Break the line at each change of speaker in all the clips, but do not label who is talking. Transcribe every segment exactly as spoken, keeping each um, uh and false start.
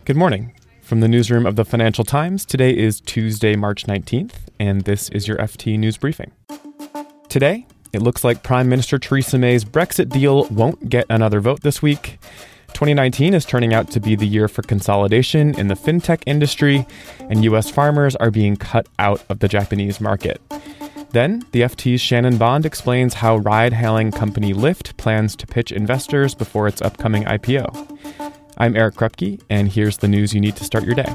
Good morning. From the newsroom of the Financial Times, today is Tuesday, March nineteenth, and this is your F T News Briefing. Today, it looks like Prime Minister Theresa May's Brexit deal won't get another vote this week. twenty nineteen is turning out to be the year for consolidation in the fintech industry, and U S farmers are being cut out of the Japanese market. Then, the F T's Shannon Bond explains how ride-hailing company Lyft plans to pitch investors before its upcoming I P O. I'm Eric Krupke, and here's the news you need to start your day.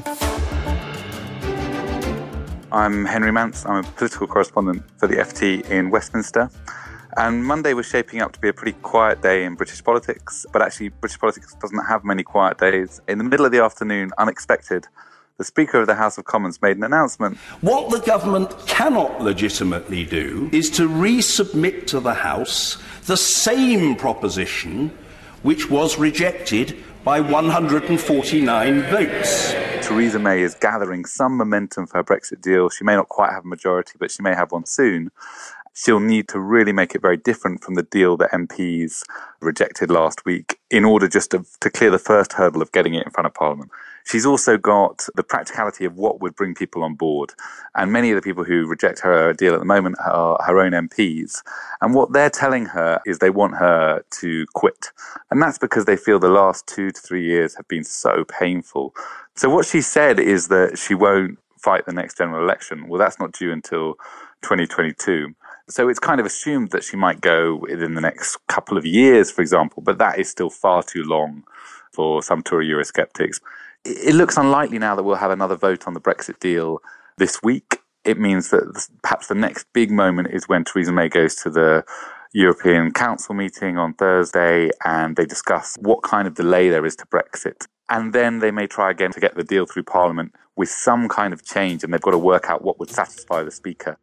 I'm Henry Mance. I'm a political correspondent for the F T in Westminster. And Monday was shaping up to be a pretty quiet day in British politics, but actually British politics doesn't have many quiet days. In the middle of the afternoon, unexpected, the Speaker of the House of Commons made an announcement.
What the government cannot legitimately do is to resubmit to the House the same proposition which was rejected by one hundred forty-nine votes.
Theresa May is gathering some momentum for her Brexit deal. She may not quite have a majority, but she may have one soon. She'll need to really make it very different from the deal that M Ps rejected last week in order just to, to clear the first hurdle of getting it in front of Parliament. She's also got the practicality of what would bring people on board. And many of the people who reject her deal at the moment are her own M Ps. And what they're telling her is they want her to quit. And that's because they feel the last two to three years have been so painful. So what she said is that she won't fight the next general election. Well, that's not due until twenty twenty-two. So it's kind of assumed that she might go within the next couple of years, for example, but that is still far too long for some Tory Eurosceptics. It looks unlikely now that we'll have another vote on the Brexit deal this week. It means that perhaps the next big moment is when Theresa May goes to the European Council meeting on Thursday and they discuss what kind of delay there is to Brexit. And then they may try again to get the deal through Parliament with some kind of change, and they've got to work out what would satisfy the Speaker.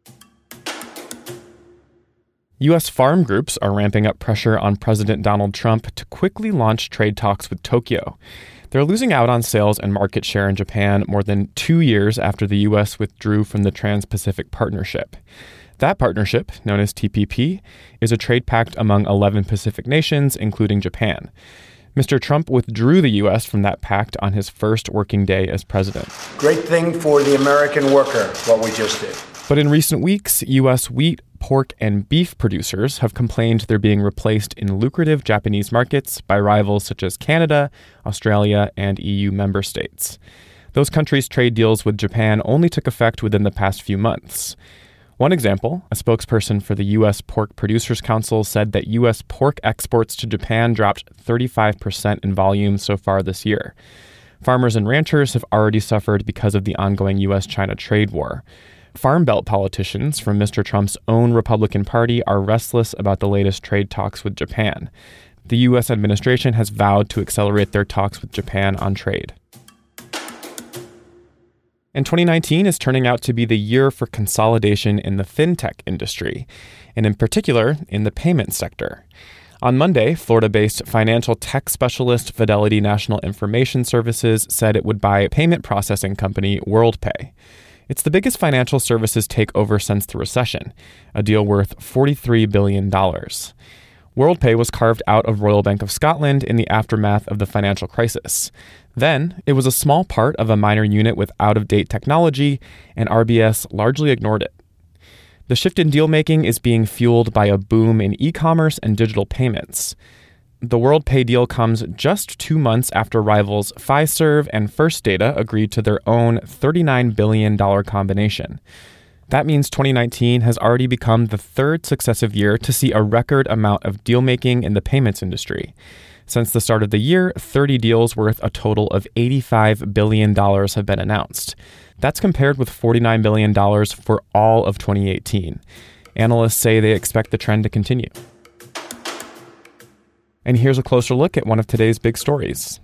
U S farm groups are ramping up pressure on President Donald Trump to quickly launch trade talks with Tokyo. They're losing out on sales and market share in Japan more than two years after the U S withdrew from the Trans-Pacific Partnership. That partnership, known as T P P, is a trade pact among eleven Pacific nations, including Japan. Mister Trump withdrew the U S from that pact on his first working day as president.
Great thing for the American worker, what we just did.
But in recent weeks, U S wheat, pork, and beef producers have complained they're being replaced in lucrative Japanese markets by rivals such as Canada, Australia, and E U member states. Those countries' trade deals with Japan only took effect within the past few months. One example, a spokesperson for the U S Pork Producers Council said that U S pork exports to Japan dropped thirty-five percent in volume so far this year. Farmers and ranchers have already suffered because of the ongoing U S China trade war. Farm Belt politicians from Mister Trump's own Republican Party are restless about the latest trade talks with Japan. The U S administration has vowed to accelerate their talks with Japan on trade. And twenty nineteen is turning out to be the year for consolidation in the fintech industry, and in particular, in the payment sector. On Monday, Florida-based financial tech specialist Fidelity National Information Services said it would buy payment processing company WorldPay. It's the biggest financial services takeover since the recession, a deal worth forty-three billion dollars. WorldPay was carved out of Royal Bank of Scotland in the aftermath of the financial crisis. Then, it was a small part of a minor unit with out-of-date technology, and R B S largely ignored it. The shift in deal-making is being fueled by a boom in e-commerce and digital payments. The WorldPay deal comes just two months after rivals Fiserv and First Data agreed to their own thirty-nine billion dollars combination. That means twenty nineteen has already become the third successive year to see a record amount of deal-making in the payments industry. Since the start of the year, thirty deals worth a total of eighty-five billion dollars have been announced. That's compared with forty-nine billion dollars for all of twenty eighteen. Analysts say they expect the trend to continue. And here's a closer look at one of today's big stories.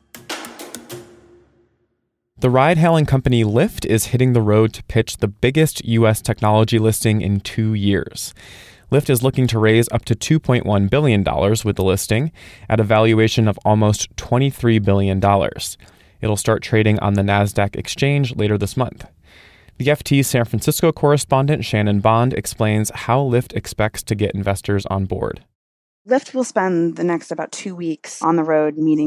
The ride-hailing company Lyft is hitting the road to pitch the biggest U S technology listing in two years. Lyft is looking to raise up to two point one billion dollars with the listing at a valuation of almost twenty-three billion dollars. It'll start trading on the NASDAQ exchange later this month. The F T's San Francisco correspondent Shannon Bond explains how Lyft expects to get investors on board.
Lyft will spend the next about two weeks on the road meeting with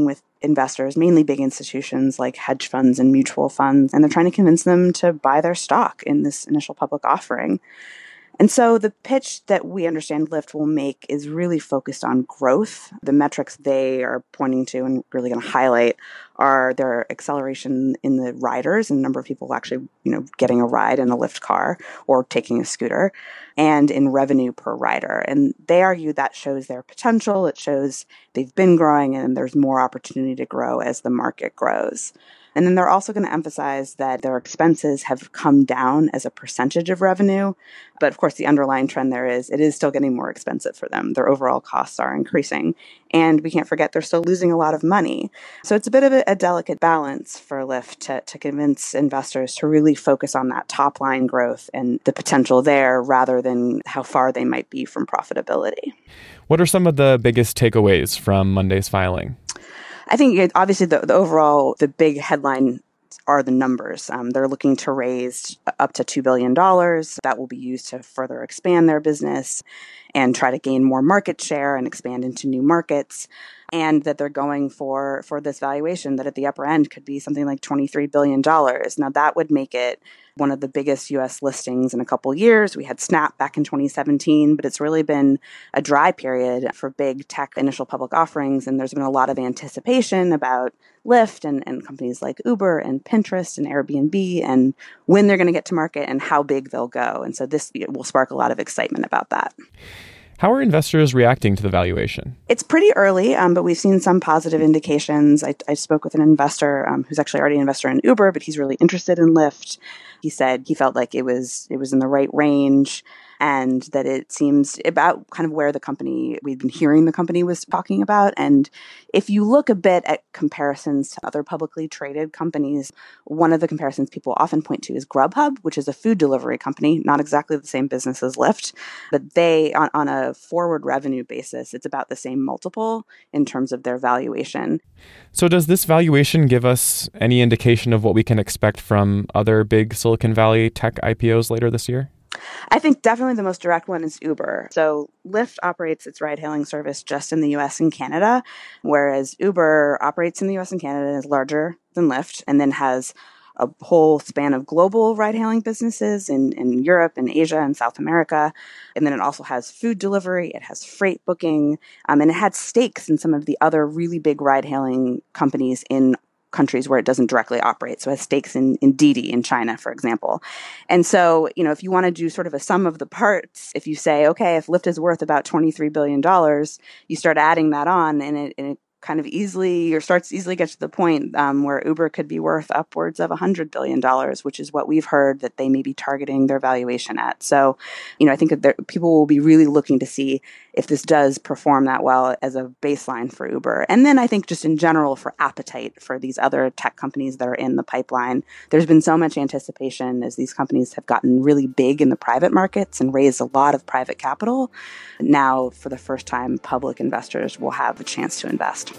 investors, mainly big institutions like hedge funds and mutual funds, and they're trying to convince them to buy their stock in this initial public offering. And so the pitch that we understand Lyft will make is really focused on growth. The metrics they are pointing to and really going to highlight are their acceleration in the riders and number of people actually, you know, getting a ride in a Lyft car or taking a scooter, and in revenue per rider. And they argue that shows their potential. It shows they've been growing and there's more opportunity to grow as the market grows. And then they're also going to emphasize that their expenses have come down as a percentage of revenue. But of course, the underlying trend there is it is still getting more expensive for them. Their overall costs are increasing. And we can't forget they're still losing a lot of money. So it's a bit of a, a delicate balance for Lyft to, to convince investors to really focus on that top line growth and the potential there rather than how far they might be from profitability.
What are some of the biggest takeaways from Monday's filing?
I think obviously the, the overall, the big headline are the numbers. Um, they're looking to raise up to two billion dollars. That will be used to further expand their business and try to gain more market share and expand into new markets. And that they're going for, for this valuation that at the upper end could be something like twenty-three billion dollars. Now that would make it one of the biggest U S listings in a couple years. We had Snap back in twenty seventeen, but it's really been a dry period for big tech initial public offerings. And there's been a lot of anticipation about Lyft and, and companies like Uber and Pinterest and Airbnb and when they're going to get to market and how big they'll go. And so this will spark a lot of excitement about that.
How are investors reacting to the valuation?
It's pretty early, um, but we've seen some positive indications. I, I spoke with an investor um, who's actually already an investor in Uber, but he's really interested in Lyft. He said he felt like it was it was in the right range and that it seems about kind of where the company, we've been hearing the company was talking about. And if you look a bit at comparisons to other publicly traded companies, one of the comparisons people often point to is Grubhub, which is a food delivery company, not exactly the same business as Lyft, but they, on, on a forward revenue basis, it's about the same multiple in terms of their valuation.
So does this valuation give us any indication of what we can expect from other big Silicon Valley tech I P Os later this year?
I think definitely the most direct one is Uber. So Lyft operates its ride-hailing service just in the U S and Canada, whereas Uber operates in the U S and Canada and is larger than Lyft and then has a whole span of global ride-hailing businesses in, in Europe and Asia and South America. And then it also has food delivery, it has freight booking, um, and it had stakes in some of the other really big ride-hailing companies in countries where it doesn't directly operate. So it has stakes in, in Didi in China, for example. And so, you know, if you want to do sort of a sum of the parts, if you say, okay, if Lyft is worth about twenty-three billion dollars, you start adding that on and it, and it kind of easily or starts easily get to the point um, where Uber could be worth upwards of one hundred billion dollars, which is what we've heard that they may be targeting their valuation at. So, you know, I think that there, people will be really looking to see if this does perform that well as a baseline for Uber. And then I think just in general for appetite for these other tech companies that are in the pipeline. There's been so much anticipation as these companies have gotten really big in the private markets and raised a lot of private capital. Now, for the first time, public investors will have a chance to invest.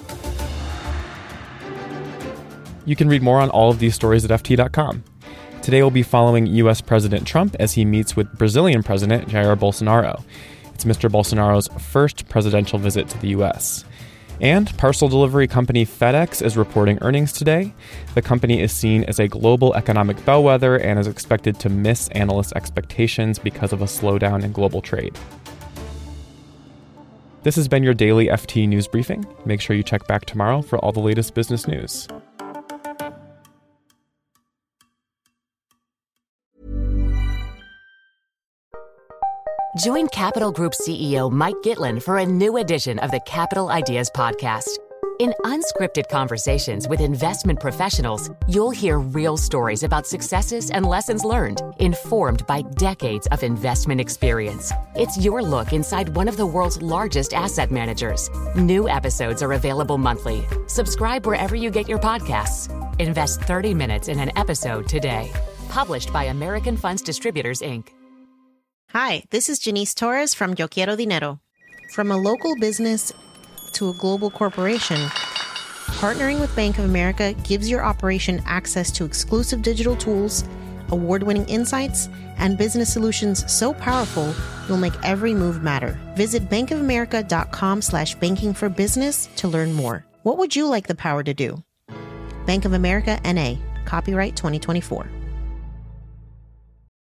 You can read more on all of these stories at F T dot com. Today we'll be following U S President Trump as he meets with Brazilian President Jair Bolsonaro. It's Mister Bolsonaro's first presidential visit to the U S. And parcel delivery company FedEx is reporting earnings today. The company is seen as a global economic bellwether and is expected to miss analyst expectations because of a slowdown in global trade. This has been your daily F T News Briefing. Make sure you check back tomorrow for all the latest business news.
Join Capital Group C E O Mike Gitlin for a new edition of the Capital Ideas Podcast. In unscripted conversations with investment professionals, you'll hear real stories about successes and lessons learned, informed by decades of investment experience. It's your look inside one of the world's largest asset managers. New episodes are available monthly. Subscribe wherever you get your podcasts. Invest thirty minutes in an episode today. Published by American Funds Distributors, Incorporated.
Hi, this is Janice Torres from Yo Quiero Dinero. From a local business to a global corporation, partnering with Bank of America gives your operation access to exclusive digital tools, award-winning insights, and business solutions so powerful you'll make every move matter. Visit bankofamerica.com slash banking for business to learn more. What would you like the power to do? Bank of America, N A, copyright twenty twenty-four.